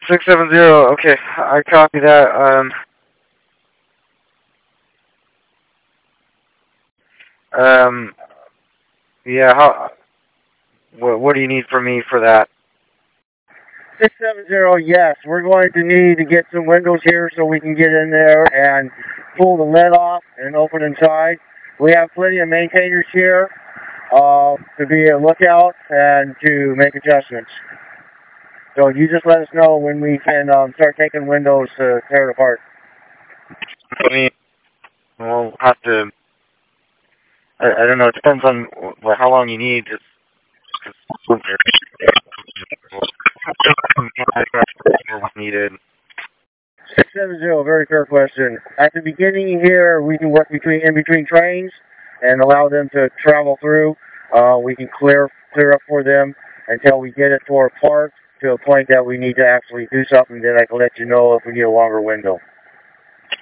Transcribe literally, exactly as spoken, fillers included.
six seven zero, okay, I copy that. Um, um, yeah, how, what, what do you need from me for that? six seven zero, yes, we're going to need to get some windows here so we can get in there and pull the lid off and open inside. We have plenty of maintainers here uh, to be a lookout and to make adjustments. So you just let us know when we can um, start taking windows to tear it apart. I mean, we'll have to, I, I don't know, it depends on well, how long you need. Just, needed. six seven zero, very fair question. At the beginning here, we can work between in between trains and allow them to travel through. Uh, we can clear clear up for them until we get it to our park to a point that we need to actually do something. Then I can let you know if we need a longer window.